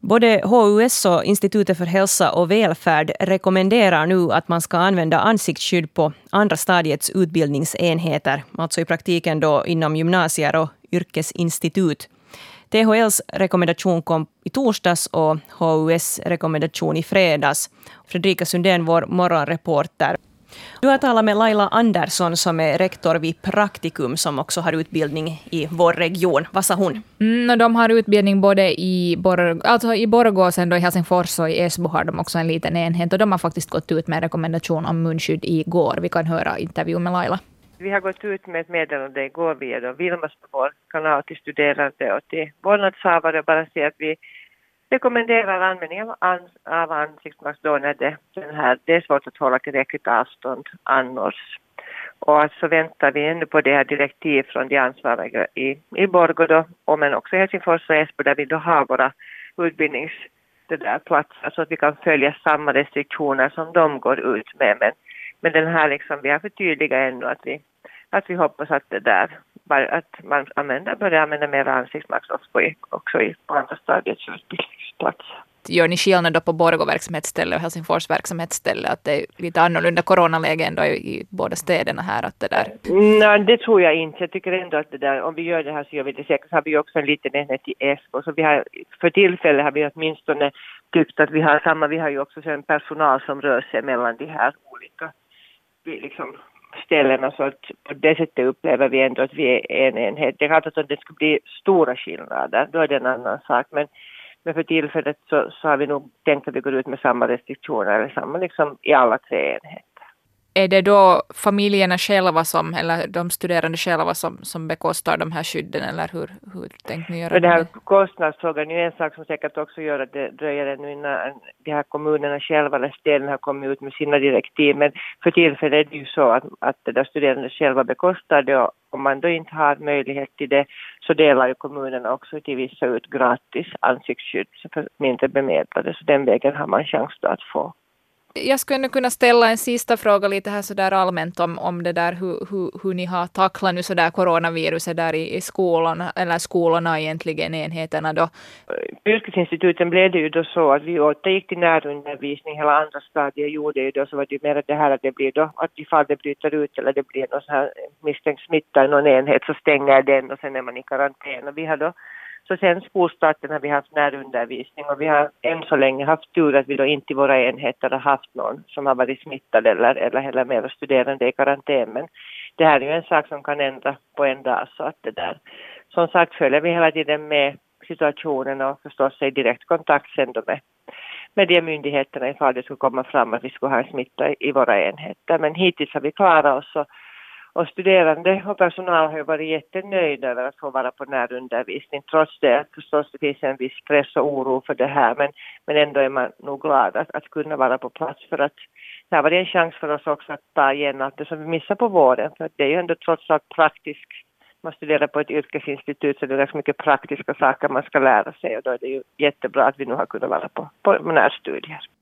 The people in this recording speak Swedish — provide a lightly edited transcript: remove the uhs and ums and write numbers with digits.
Både HUS och Institutet för hälsa och välfärd rekommenderar nu att man ska använda ansiktsskydd på andra stadiets utbildningsenheter, alltså i praktiken då inom gymnasier och yrkesinstitut. THLs rekommendation kom i torsdags och HUS rekommendation i fredags. Fredrika Sundén, vår morgonreporter. Du har talat med Laila Andersson som är rektor vid Praktikum som också har utbildning i vår region. Vad sa hon? De har utbildning både i Borgå och sen då i Helsingfors och i Esbo har de också en liten enhet. Och de har faktiskt gått ut med en rekommendation om munskydd igår. Vi kan höra intervjun med Laila. Vi har gått ut med ett meddelande igår via Vilmas på vår kanal till studerande och till vårdnadshavare. Bara säga att vi rekommenderar användning av ansiktsmask då när det är svårt att hålla tillräckligt avstånd annars. Och så väntar vi ännu på det här direktiv från de ansvariga i Borgå då, men också i Helsingfors och Esbo där vi då har våra utbildningsplatser så att vi kan följa samma restriktioner som de går ut med. Men den här liksom, vi har förtydligat ännu att vi hoppas att det där, att man börjar använda mer ansiktsmask också på andra stadiets utbildningsplatser. Gör ni skillnad då på Borgå verksamhetsställe och Helsingfors verksamhetsställe att det är lite annorlunda coronaläge ändå i båda städerna här att det där? Nej, det tror jag inte. Jag tycker ändå att det där, om vi gör det här så gör vi det säkert. Så har vi också en liten enhet i Esbo. Så vi har, för tillfället har vi åtminstone tyckt att vi har ju också en personal som rör sig mellan de här olika liksom ställena så att på det sättet upplever vi ändå att vi är en enhet. Det är klart att om det skulle bli stora skillnader, då är det en annan sak. Men för tillfället så har vi nog tänkt att vi går ut med samma restriktioner eller samma liksom i alla tre enheter. Är det då familjerna själva eller de studerande själva som bekostar de här skydden eller hur tänkte ni göra? Det här kostnadsfrågan är en sak som säkert också gör att det dröjer ännu innan de här kommunerna själva eller städerna har kommit ut med sina direktiv. Men för tillfället är det ju så att det där studerande själva bekostar det och om man då inte har möjlighet till det så delar ju kommunerna också till vissa ut gratis ansiktsskydd för mindre bemedlade. Så den vägen har man chans att få. Jag skulle kunna ställa en sista fråga lite här så där allmänt om det där hur ni har tacklat nu så där coronaviruset där i skolan eller skolorna egentligen enheterna då. Yrkesinstituten blev det ju då så att vi återgick till närundervisning. Hela andra stadier gjorde ju då så var det mer det här att det blir då att ifall det bryter ut eller det blir någon så här misstänkt smitta i någon enhet så stänger den och sen är man i karantän och vi har då så sen skolstarten har vi haft närundervisning och vi har än så länge haft tur att vi då inte i våra enheter har haft någon som har varit smittad eller heller mer studerande i karantän. Men det här är ju en sak som kan ändra på en dag så att det där. Som sagt följer vi hela tiden med situationen och förstås i direkt kontakt sen då med de myndigheterna ifall det skulle komma fram att vi skulle ha en smitta i våra enheter. Men hittills har vi klarat oss och studerande och personal har ju varit jättenöjda över att få vara på närundervisning. Trots det förstås det finns en viss stress och oro för det här. Men ändå är man nog glad att kunna vara på plats. För att det här var en chans för oss också att ta igen allt det som vi missar på våren. För det är ju ändå trots allt praktiskt. Man studerar på ett yrkesinstitut så det är ganska mycket praktiska saker man ska lära sig. Och då är det ju jättebra att vi nu har kunnat vara på närstudier.